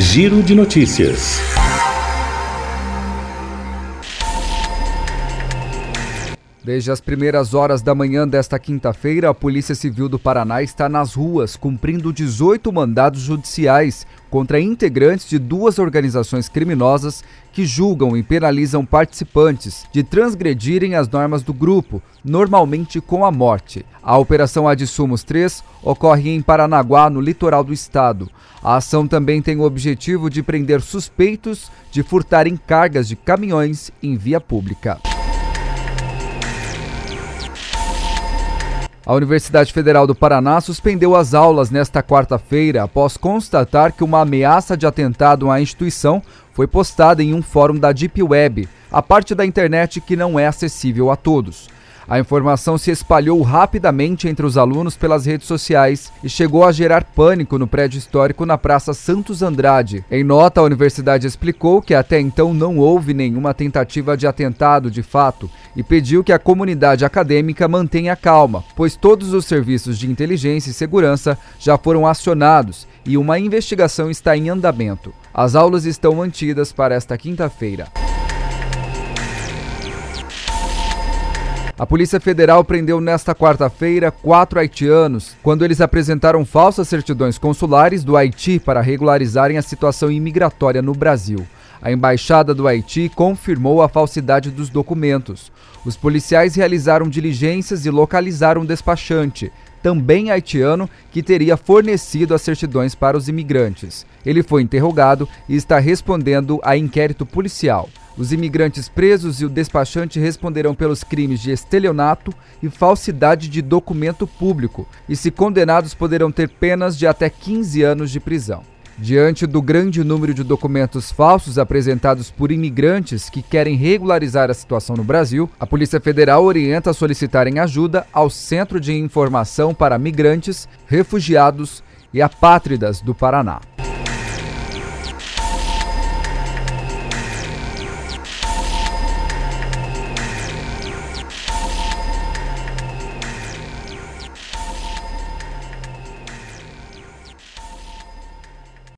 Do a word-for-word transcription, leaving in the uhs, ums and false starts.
Giro de Notícias. Desde as primeiras horas da manhã desta quinta-feira, a Polícia Civil do Paraná está nas ruas cumprindo dezoito mandados judiciais contra integrantes de duas organizações criminosas que julgam e penalizam participantes de transgredirem as normas do grupo, normalmente com a morte. A Operação Ad Sumos três ocorre em Paranaguá, no litoral do estado. A ação também tem o objetivo de prender suspeitos de furtarem cargas de caminhões em via pública. A Universidade Federal do Paraná suspendeu as aulas nesta quarta-feira após constatar que uma ameaça de atentado à instituição foi postada em um fórum da Deep Web, a parte da internet que não é acessível a todos. A informação se espalhou rapidamente entre os alunos pelas redes sociais e chegou a gerar pânico no prédio histórico na Praça Santos Andrade. Em nota, a universidade explicou que até então não houve nenhuma tentativa de atentado de fato e pediu que a comunidade acadêmica mantenha calma, pois todos os serviços de inteligência e segurança já foram acionados e uma investigação está em andamento. As aulas estão mantidas para esta quinta-feira. A Polícia Federal prendeu nesta quarta-feira quatro haitianos quando eles apresentaram falsas certidões consulares do Haiti para regularizarem a situação imigratória no Brasil. A Embaixada do Haiti confirmou a falsidade dos documentos. Os policiais realizaram diligências e localizaram um despachante, também haitiano, que teria fornecido as certidões para os imigrantes. Ele foi interrogado e está respondendo a inquérito policial. Os imigrantes presos e o despachante responderão pelos crimes de estelionato e falsidade de documento público e, se condenados, poderão ter penas de até quinze anos de prisão. Diante do grande número de documentos falsos apresentados por imigrantes que querem regularizar a situação no Brasil, a Polícia Federal orienta a solicitarem ajuda ao Centro de Informação para Migrantes, Refugiados e Apátridas do Paraná.